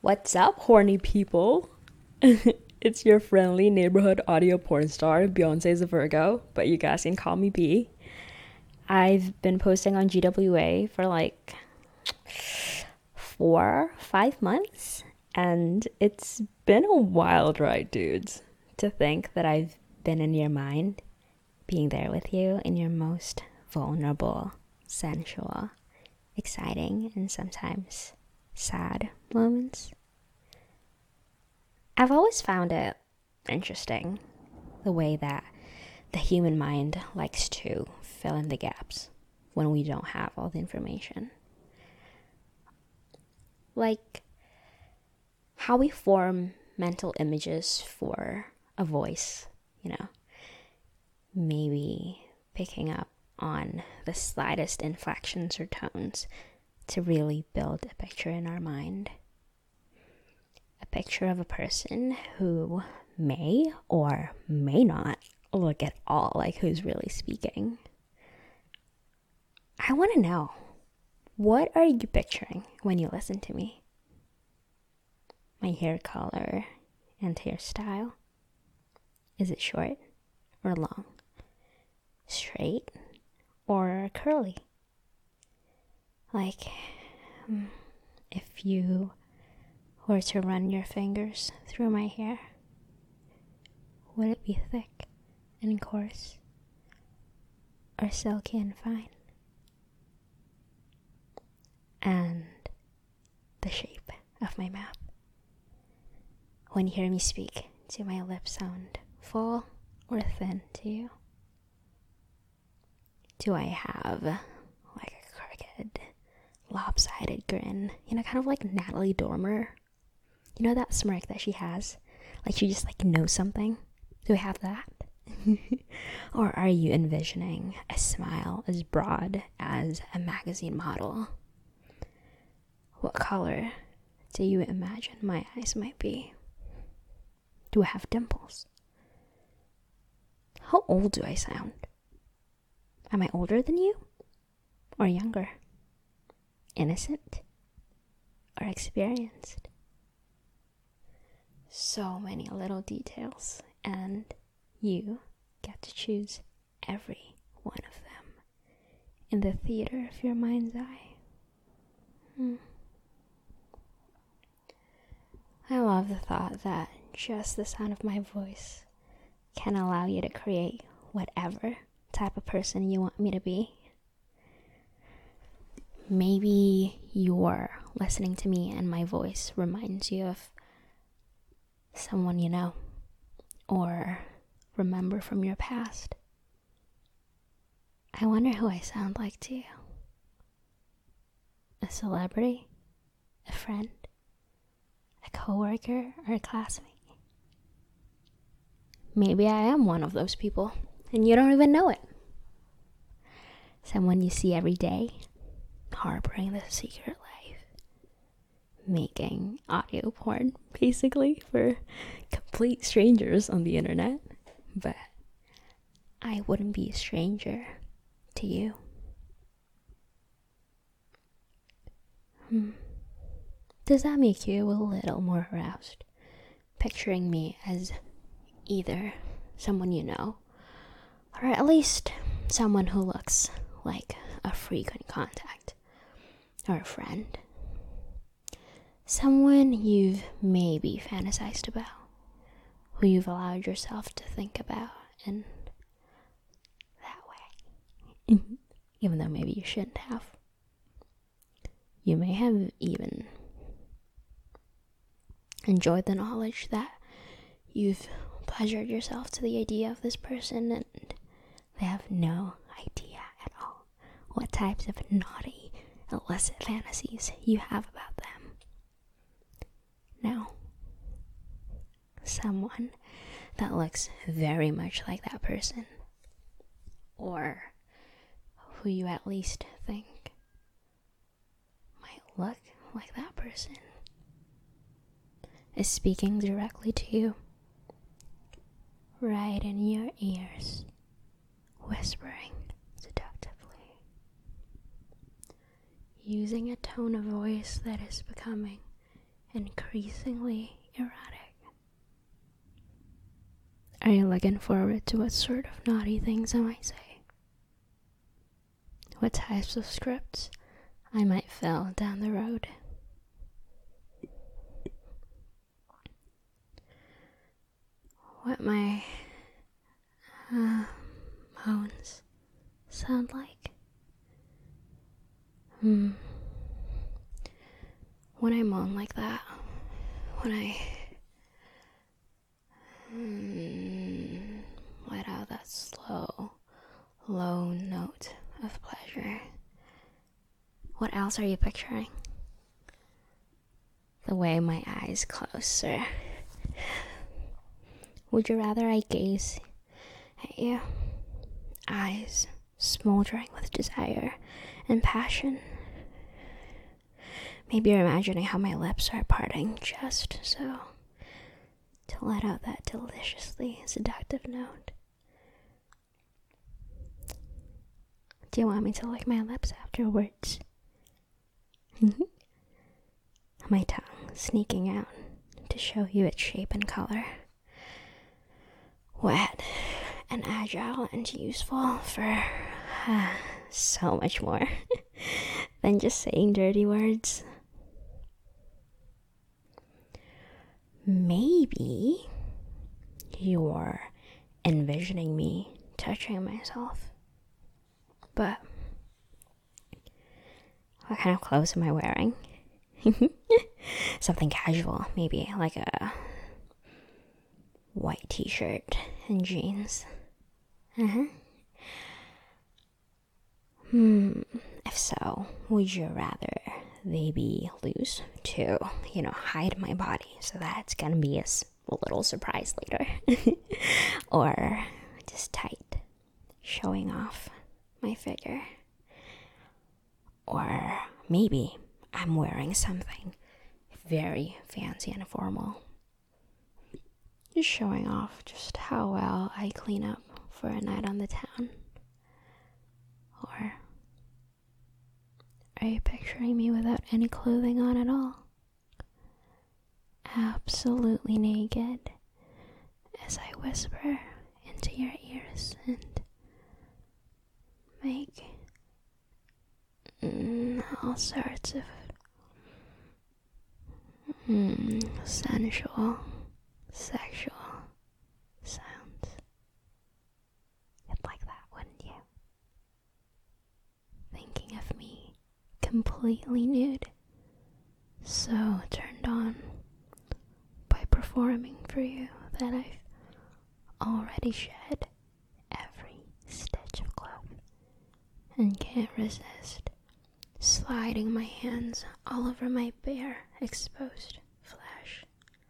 What's up, horny people? It's your friendly neighborhood audio porn star, Beyonce's a Virgo, but you guys can call me B. I've been posting on GWA for like 4, 5 months, and it's been a wild ride, dudes. To think that I've been in your mind, being there with you in your most vulnerable, sensual, exciting, and sometimes sad moments. I've always found it interesting the way that the human mind likes to fill in the gaps when we don't have all the information. Like how we form mental images for a voice, maybe picking up on the slightest inflections or tones to really build a picture in our mind. A picture of a person who may or may not look at all like who's really speaking. I want to know, what are you picturing when you listen to me? My hair color and hairstyle? Is it short or long? Straight or curly? Like, if you were to run your fingers through my hair, would it be thick and coarse or silky and fine? And the shape of my mouth. When you hear me speak, do my lips sound full or thin to you? Do I have like a crooked, lopsided grin? Kind of like Natalie Dormer. You know that smirk that she has? Like she just knows something? Do I have that? Or are you envisioning a smile as broad as a magazine model? What color do you imagine my eyes might be? Do I have dimples? How old do I sound? Am I older than you? Or younger? Innocent? Or experienced? So many little details, and you get to choose every one of them in the theater of your mind's eye. I love the thought that just the sound of my voice can allow you to create whatever type of person you want me to be. Maybe you're listening to me and my voice reminds you of someone you know or remember from your past. I wonder who I sound like to you. A celebrity? A friend? A coworker? Or a classmate? Maybe I am one of those people and you don't even know it. Someone you see every day, harboring the secret life, making audio porn, basically, for complete strangers on the internet. But I wouldn't be a stranger to you. Does that make you a little more aroused? Picturing me as either someone you know, or at least someone who looks like a frequent contact, or a friend. Someone you've maybe fantasized about, who you've allowed yourself to think about in that way. Even though maybe you shouldn't have. You may have even enjoyed the knowledge that you've pleasured yourself to the idea of this person and they have no idea at all what types of naughty, illicit fantasies you have about them. Now, someone that looks very much like that person, or who you at least think might look like that person, is speaking directly to you, right in your ears, whispering seductively, using a tone of voice that is becoming increasingly erratic. Are you looking forward to what sort of naughty things I might say? What types of scripts I might fill down the road? What my moans sound like? When I moan like that, when I let out that slow, low note of pleasure, what else are you picturing? The way my eyes close, sir. Would you rather I gaze at you? Eyes smoldering with desire and passion. Maybe you're imagining how my lips are parting just so to let out that deliciously seductive note. Do you want me to lick my lips afterwards? My tongue sneaking out to show you its shape and color. Wet and agile and useful for so much more than just saying dirty words. Maybe you're envisioning me touching myself. But what kind of clothes am I wearing? Something casual, maybe like a white t-shirt and jeans. If so, would you rather they be loose to, hide my body so that it's gonna be a little surprise later? Or just tight, showing off my figure? Or maybe I'm wearing something very fancy and formal, just showing off just how well I clean up for a night on the town. Or are you picturing me without any clothing on at all? Absolutely naked as I whisper into your ears and make all sorts of sensual, sexual sounds. You'd like that, wouldn't you? Thinking of me completely nude, so turned on by performing for you that I've already shed every stitch of cloth and can't resist sliding my hands all over my bare, exposed flesh.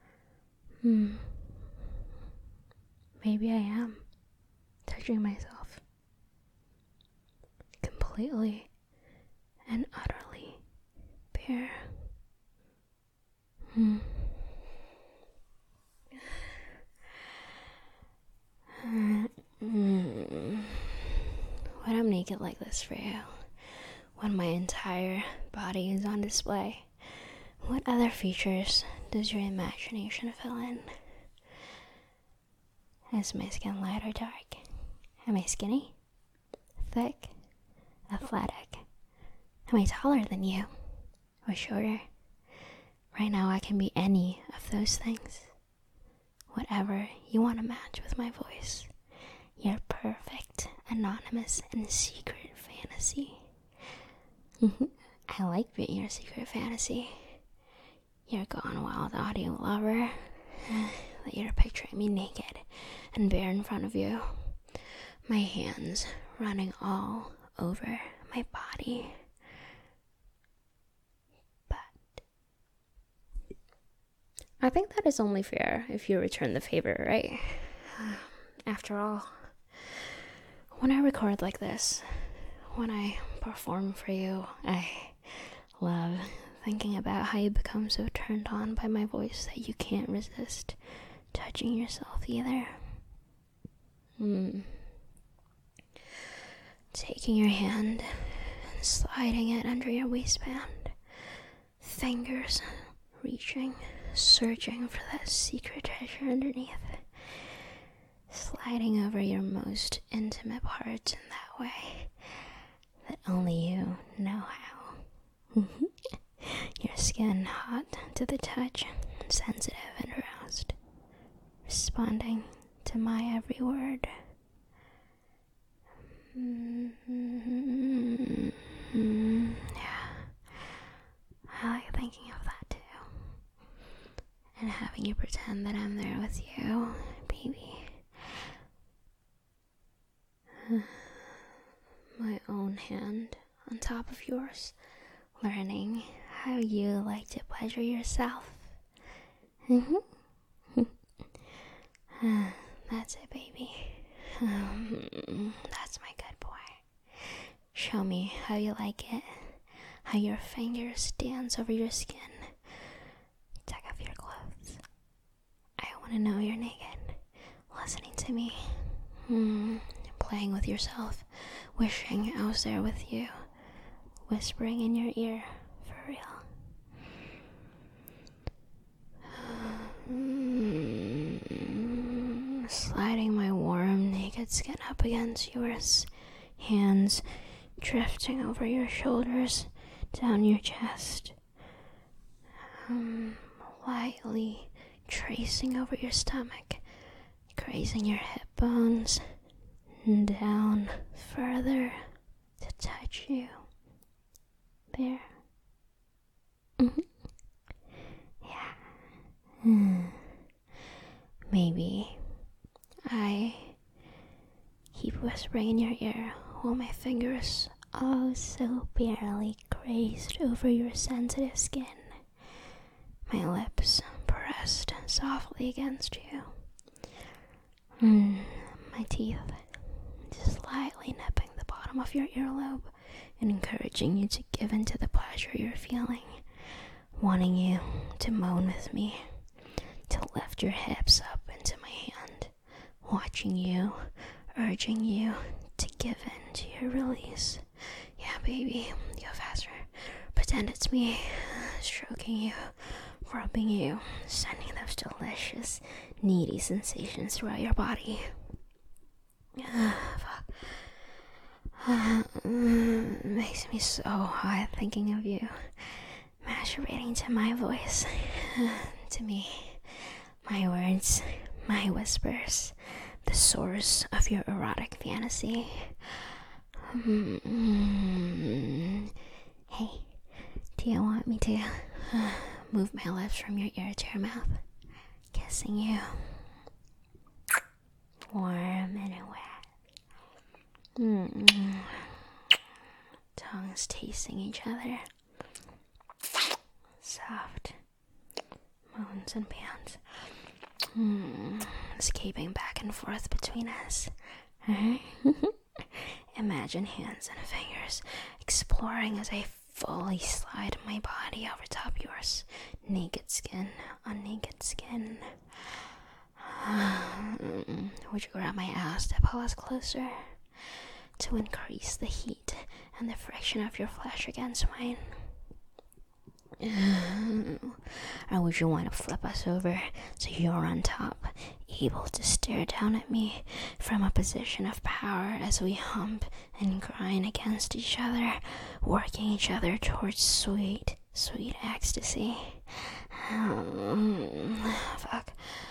Maybe I am touching myself completely and utterly bare. When I'm naked like this for you, when my entire body is on display, what other features does your imagination fill in? Is my skin light or dark? Am I skinny? Thick? Athletic? Am I taller than you? Or shorter? Right now I can be any of those things. Whatever you want to match with my voice. Your perfect, anonymous, and secret fantasy. I like being your secret fantasy. You're gone wild audio lover. That you're picturing me naked and bare in front of you. My hands running all over my body. But I think that is only fair if you return the favor, right? After all, when I record like this, when I perform for you, I love thinking about how you become so turned on by my voice that you can't resist touching yourself either. Taking your hand and sliding it under your waistband, fingers reaching, searching for that secret treasure underneath, sliding over your most intimate parts in that way that only you know how. Your skin hot to the touch, sensitive and aroused, responding to my every word. Yeah, I like thinking of that too. And having you pretend that I'm there with you, baby. My own hand on top of yours, learning how you like to pleasure yourself. That's it, baby. That's my good boy. Show me how you like it, how your fingers dance over your skin. Take off your clothes. I want to know you're naked, listening to me, playing with yourself, wishing I was there with you, whispering in your ear, for real. Sliding my warm, naked skin up against yours, hands drifting over your shoulders, down your chest, lightly tracing over your stomach, grazing your hip bones, and down further to touch you. There. Yeah. Maybe I keep whispering in your ear while my fingers oh so barely grazed over your sensitive skin. My lips pressed softly against you. My teeth just lightly nipping the bottom of your earlobe and encouraging you to give in to the pleasure you're feeling, wanting you to moan with me, to lift your hips up into my hand, watching you, urging you to give in to your release. Yeah, baby, go faster. Pretend it's me, stroking you, rubbing you, sending those delicious, needy sensations throughout your body. Makes me so hot thinking of you, masturbating to my voice, to me, my words, my whispers, the source of your erotic fantasy. Hey, do you want me to move my lips from your ear to your mouth, kissing you, warm and wet, tongues tasting each other, soft moans and pants, escaping back and forth between us. Imagine hands and fingers exploring as I fully slide my body over top yours, naked skin on naked skin. Would you grab my ass to pull us closer, to increase the heat and the friction of your flesh against mine? Or would you want to flip us over so you're on top, able to stare down at me from a position of power as we hump and grind against each other, working each other towards sweet, sweet ecstasy? Fuck.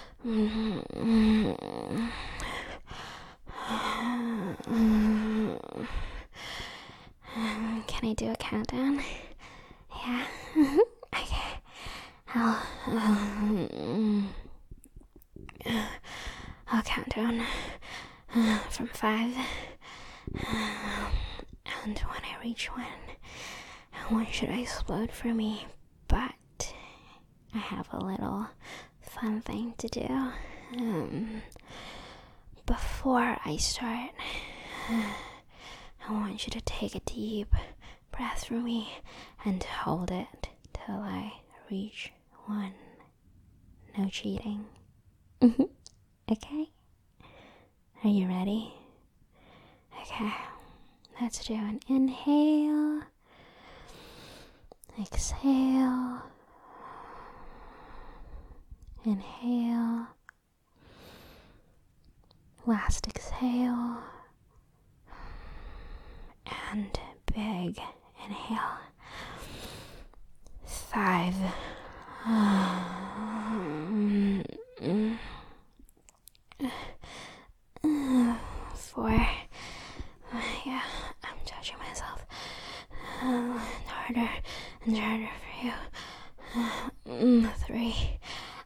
Can I do a countdown? Yeah. Okay. I'll count down from 5. And when I reach 1, one should explode for me. But I have a little fun thing to do. Before I start, I want you to take a deep breath for me and hold it till I reach 1. No cheating. Okay? Are you ready? Okay. Let's do an inhale. Exhale. Inhale. Last exhale. And big inhale. 5. 4. Yeah, I'm judging myself. Harder and harder for you. 3.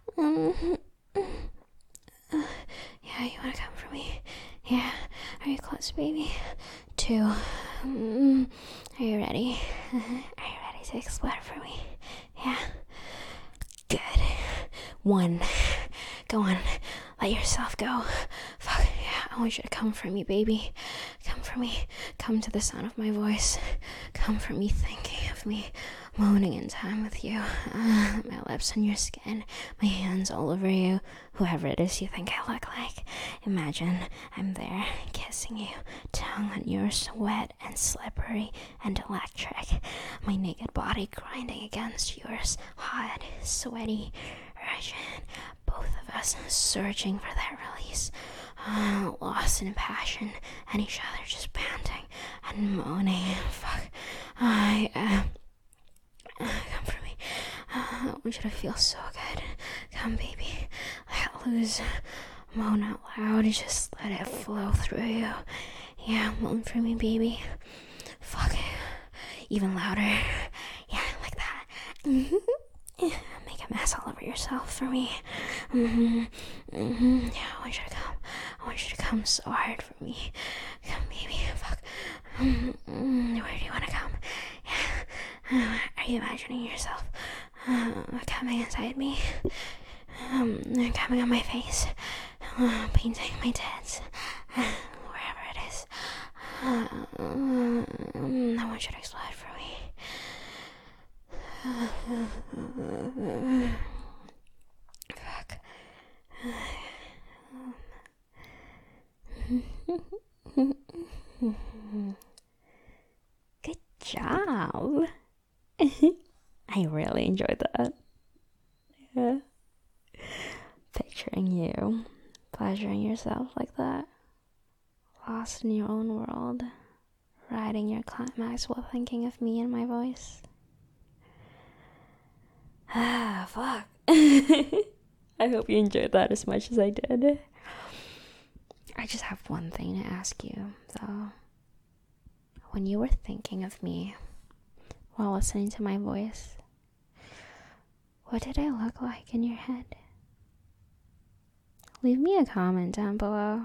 Yeah, you wanna come for me? Yeah, are you close, baby? 2. Are you ready? Are you ready to explode for me? Yeah. Good. 1. Go on. Let yourself go. Fuck, yeah, I want you to come for me, baby. Come for me. Come to the sound of my voice. Come for me, thinking of me, moaning in time with you. My lips on your skin, my hands all over you, whoever it is you think I look like. Imagine I'm there, kissing you, tongue on yours, wet and slippery and electric. My naked body grinding against yours, hot, sweaty, urgent. Both of us searching for that release, lost in passion, and each other just panting and moaning. Fuck. Come for me. I want you to feel so good. Come, baby. Let loose. Moan out loud. Just let it flow through you. Yeah, moan for me, baby. Fuck. Even louder. Yeah, like that. Make a mess all over yourself for me. Yeah, I want you to come. I want you to come so hard for me. Come, baby. Fuck. Where do you want to come? Yeah. Are you imagining yourself coming inside me? Coming on my face, painting my tits, wherever it is. I want you to explode for me. Fuck. Good job. I really enjoyed that. Yeah. Picturing you, pleasuring yourself like that, lost in your own world, riding your climax while thinking of me and my voice. Fuck. I hope you enjoyed that as much as I did. I just have one thing to ask you, though. When you were thinking of me while listening to my voice, what did I look like in your head? Leave me a comment down below.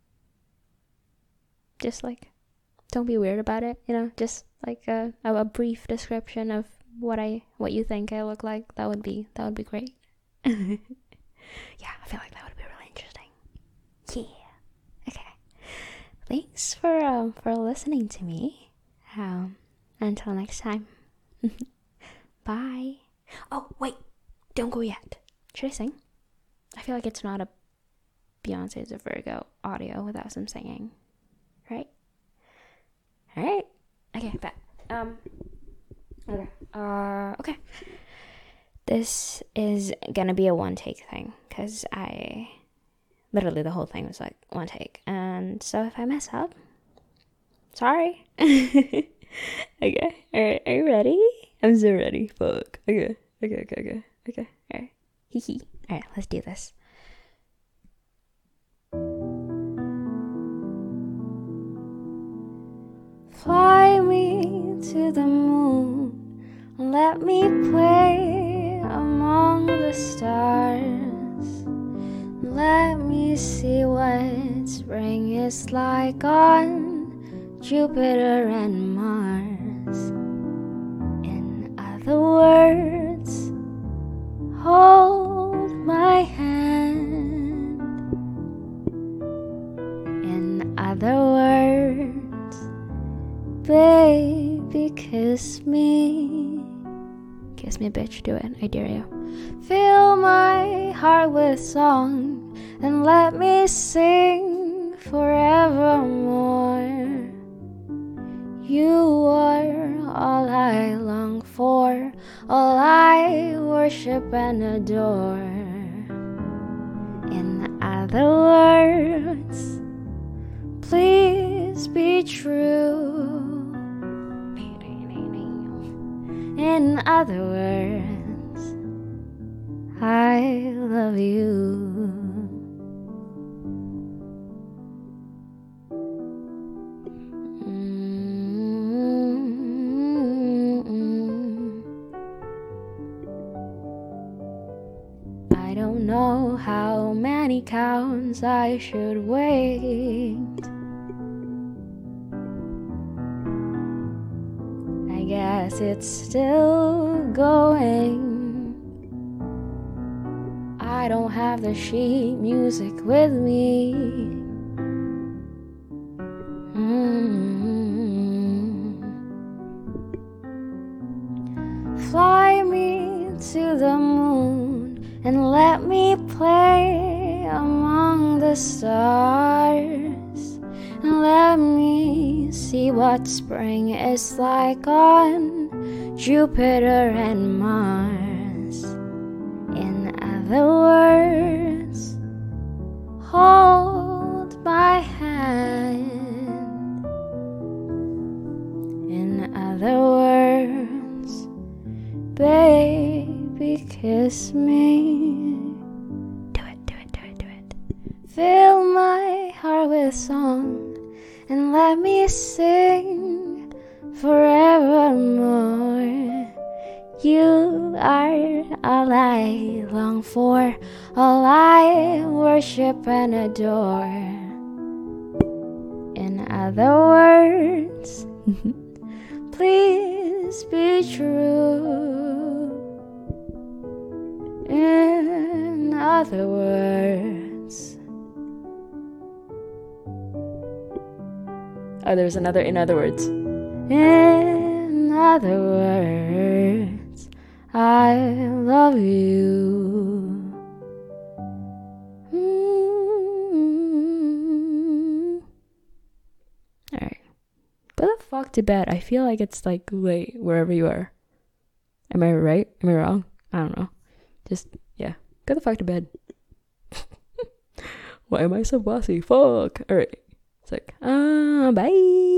Just don't be weird about it, just a brief description of what you think I look like. That would be great. Yeah, I feel like that would be really interesting. Yeah. Okay. Thanks for listening to me. Until next time. Bye. Oh, wait. Don't go yet. Should I sing? I feel like it's not a Beyonce's a Virgo audio without some singing. Right? Alright. Okay, bet. Okay. This is gonna be a one take thing, because literally the whole thing was like one take. And so if I mess up, sorry. Okay. Alright, are you ready? I'm so ready. Fuck. Okay. Alright. Hee. Alright, let's do this. Fly me to the moon. Let me play among the stars. Let me see what spring is like on Jupiter and Mars. In other words, hold my hand. In other words, baby, kiss me. Kiss me, bitch, do it, I dare you. Fill my heart with song and let me sing forevermore. You are all I long for, all I worship and adore. In other words, please be true. In other words, I love you. I don't know how many counts I should wait. I guess it's still going. I don't have the sheet music with me. Fly me to the moon and let me play among the stars, and let me see what spring is like on Jupiter and Mars. In other words, hold my hand. In other words, baby, kiss me. Do it, do it, do it, do it. Fill my heart with song and let me sing forevermore. You are all I long for, all I worship and adore. In other words, please be true. In other words. Oh, there's another in other words. In other words, I love you. Alright. Go the fuck to bed. I feel like it's like late wherever you are. Am I right? Am I wrong? I don't know. Just, yeah. Go the fuck to bed. Why am I so bossy? Fuck. Alright. It's like, bye.